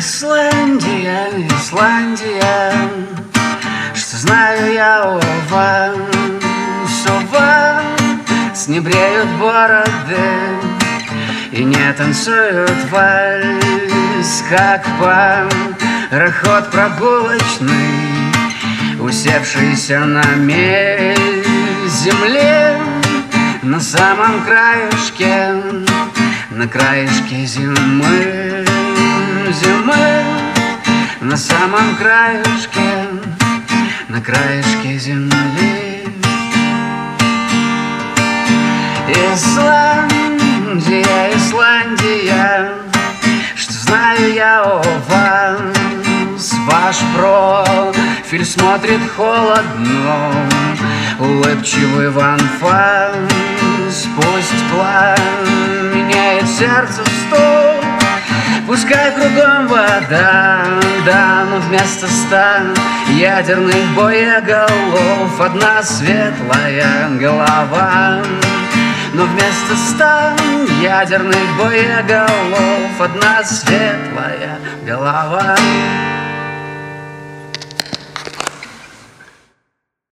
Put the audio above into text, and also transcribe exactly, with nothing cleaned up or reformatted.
Исландия, Исландия, что знаю я о вас, о вас. Не бреют бороды и не танцуют вальс, как пароход прогулочный, усевшийся на мель земле, на самом краешке, на краешке зимы, зимы, на самом краешке, на краешке земли. Исландия, Исландия, что знаю я о вас. Ваш профиль смотрит холодно, улыбчивый в анфас. Пусть пламенеет сердце в стол, пускай кругом вода, да, но вместо ста ядерных боеголов одна светлая голова. Но вместо ста ядерных боеголов одна светлая голова.